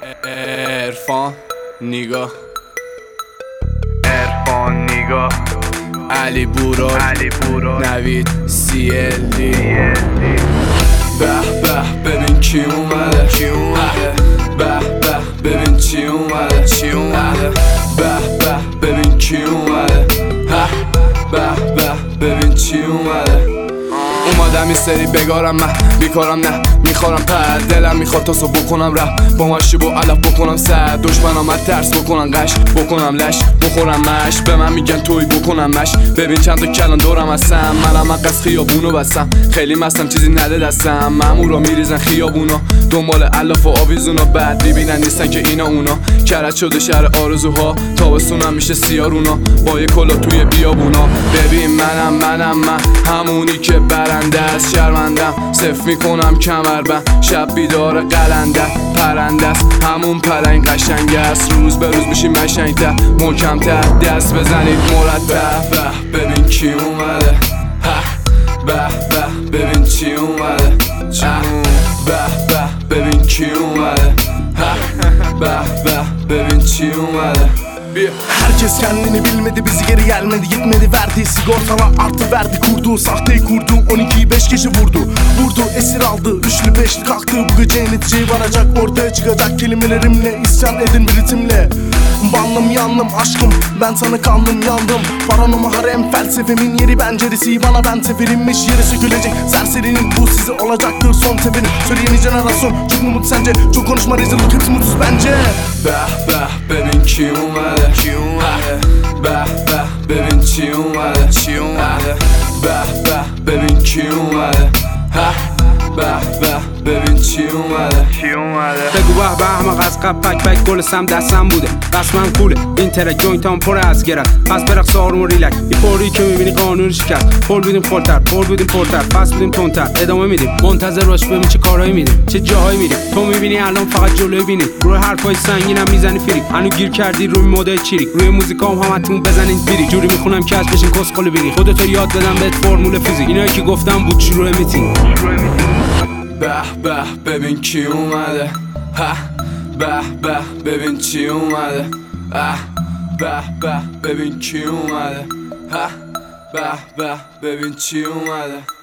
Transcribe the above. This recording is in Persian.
عرفان نیگا علی بورو نوید CLD به به ببین کی اومده به به ببین چی اومده به ببین کی اومده به ببین چی اومده. اومدم این سری بگارم من بیکارم نه میخورم پر دلم میخواد تا صبح بکنم رپ با مشی با علف بکنم سر دشمن آمد ترس بکنم قش بکنم لش بخورم مش به من میگن توی بکنم مش ببین چند تا کلان دورم هستم منم از خیابونو بستم خیلی مستم چیزی نده دستم مامورا میریزن خیابونا دنبال علف و آویزونا بعد میبینن نیستن که اینا اونا کرد شده شهر آرزوها تابستونم میشه سیارونا با یه کلا توی بیابونا ببین من همونی که برنده است شرمندم صف میکنم کمربند شب بیدار قلنده پرنده است همون پلنگ قشنگ است روز به روز میشیم مشنگتر محکمتر دست بزنید مرتب ببین کی اومده ببین چی اومده ببین کی اومده bebin çi umadı. Herkes kendini bilmedi, bizi geri gelmedi, gitmedi, verdi sigortalar artı verdi, kurdu sahteyi kurdu, 12'yi 5 kişi vurdu esir aldı, üçlü beşli kalktı, bu gece neticeyi varacak, ortaya çıkacak kelimelerimle, isyan edin bir ritimle. Banlım yandım aşkım, ben sana kandım yandım, paranoma harem felsefemin yeri penceresi, bana ben seferinmiş, yeri sökülecek serserinin, bu size olacaktır son seferin. Söyleyeni jenerasyon çok mu mutlu sence, çok konuşma rezillik hepsi mutsuz bence. Bebin ki umadı bebin çi umadı bebin ki umadı ببین چی اومده بگو به احمق از قبل پک پک گلستم دستم بوده قسمم کوله این ترک جوینتام پر از گرد پس برقص آروم و ریلک این پوری که میبینی قانون شکست پول بیدیم خورتر پول بیدیم پرتر پس بیدیم تونتر ادامه میدیم منتظر باش ببین چه کارهایی میدیم چه جاهایی میریم تو میبینی الان فقط جلوی بینی روی حرفای سنگینم میزنی فریک هنو گیر کردی روی مدل چیریک روی موزیکام همتون بزنین بیری جوری میخونم که از بشین کسخل بیری خودتو یاد بدم بهت فرمول فیزیک اینایی که گفتم بود شروع میتینگ bebin ki umadı bebin çi umadı bebin ki umadı bebin çi umadı